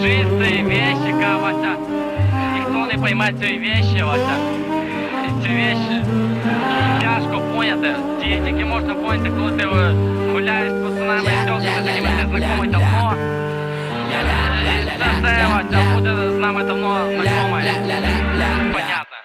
чистые вещи, Вася. Ніхто не пойме цієї вещи, Вася. Ці вещи тяжко поняти. Тільки можна поняти, коли ти гуляєш з пацанами і тьотками, з якими ти знайомий давно. І це все, Вася, буде з нами давно знайомий. Понятно.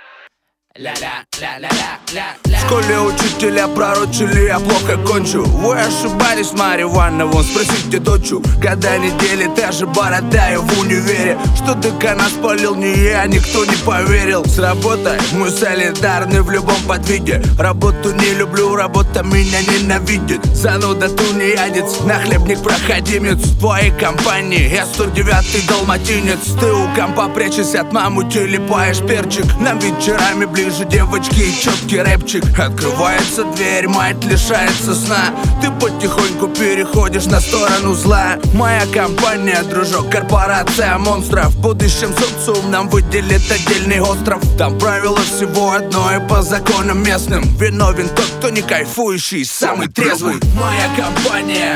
В школе учителя пророчили, я плохо кончу. Вы ошибались, Марья Ивановна, вон спросите дочу. Когда недели та же бородаю в универе. Что декана спалил не я, никто не поверил. С работой мы солидарны в любом подвиде. Работу не люблю, работа меня ненавидит. Зануда тунеядец, нахлебник проходимец. В твоей компании я 109-й далматинец. Ты у компа прячась от мамы, телепаешь перчик. Нам вечерами ближе девочки и четкий рэпчик. Открывается дверь, мать лишается сна. Ты потихоньку переходишь на сторону зла. Моя компания, дружок, корпорация монстров. В будущем социум нам выделит отдельный остров. Там правило всего одно, и по законам местным виновен тот, кто не кайфующий, самый трезвый. Моя компания,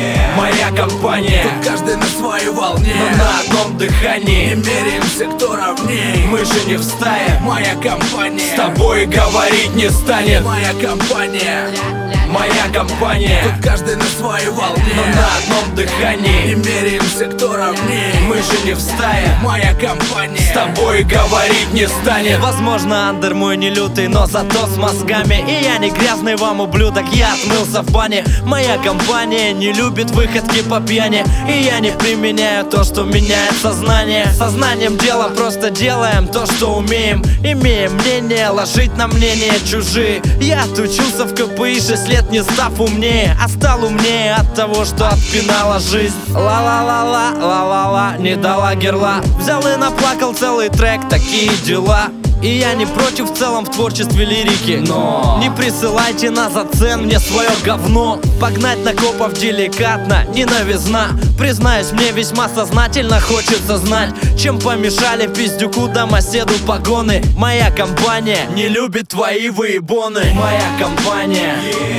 моя компания. Тут каждый на своей волне, но на одном дыхании. Не меряемся, кто ровней. Мы же не в стае. Моя компания с тобой говорить не станет. Моя компания, моя компания. Тут каждый на своей волне, но на одном дыхании. Не меряемся, кто ровней. Мы же не в стае. Моя компания с тобой говорить не станет. Возможно, андер мой не лютый, но зато с мозгами. И я не грязный вам ублюдок, я отмылся в бане. Моя компания не любит выходки по пьяни. И я не применяю то, что меняет сознание. Сознанием дела просто делаем то, что умеем. Имеем мнение, ложить на мнение чужие. Я отучился в КПИ 6 лет, не став умнее, а стал умнее от того, что отпинала жизнь. Ла-ла-ла-ла, ла-ла-ла, не дала герла. Взял и наплакал целый трек, такие дела. И я не против в целом в творчестве лирики, но не присылайте на зацен мне свое говно. Погнать на копов деликатно, не новизна. Признаюсь, мне весьма сознательно хочется знать, чем помешали пиздюку домоседу погоны. Моя компания не любит твои выебоны. Моя компания,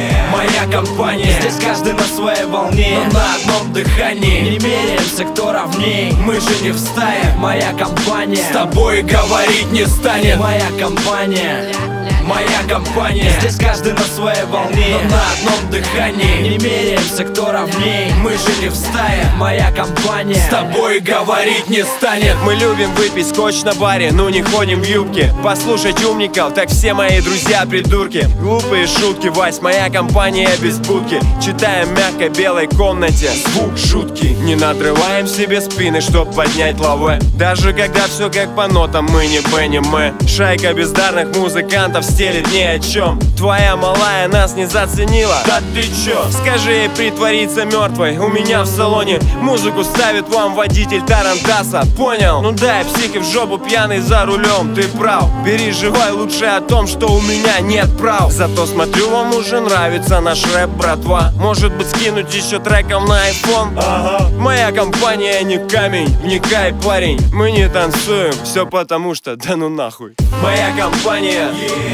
моя компания. Здесь каждый на своей волне, но на одном дыхании. Не меряемся, кто ровней. Мы же не в стае. Моя компания с тобой говорить не станет. Моя компания, моя компания. Здесь каждый на своей волне, но на одном дыхании. Не меряемся, кто ровней. Мы же не в стае. Моя компания с тобой говорить не станет. Мы любим выпить скотч на баре, но не ходим в юбке. Послушать умников, так все мои друзья придурки. Глупые шутки, Вась, моя компания без будки. Читаем в мягкой белой комнате звук шутки. Не надрываем себе спины, чтоб поднять лаве. Даже когда все как по нотам, мы не Бенни Мэ. Шайка бездарных музыкантов стелит ни о чем. Твоя малая нас не заценила. Да ты чё? Скажи ей притвориться мертвой. У меня в салоне музыку ставит вам водитель тарантаса. Понял? Ну дай психи в жопу, пьяный за рулем. Ты прав, бери живой лучше о том, что у меня нет прав. Зато смотрю, вам уже нравится наш рэп, братва. Может быть скинуть еще треком на iPhone? Ага. Моя компания не камень, вникай, парень. Мы не танцуем, все потому что да ну нахуй. Моя компания,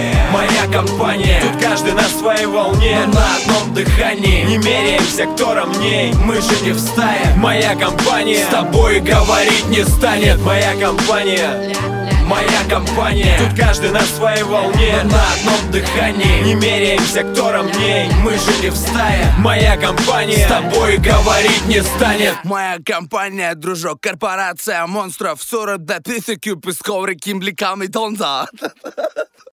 моя компания. Тут каждый на своей волне, но на одном дыхании. Не меряемся, кто ровней. Мы же не в стае. Моя компания с тобой говорить не станет. Моя компания, моя компания. Тут каждый на своей волне, но на одном дыхании. Не меряемся, кто ровней. Мы же не в стае. Моя компания с тобой говорить не станет. Моя компания, дружок, корпорация монстров. 40 до 1000 песков реки млеками Донза.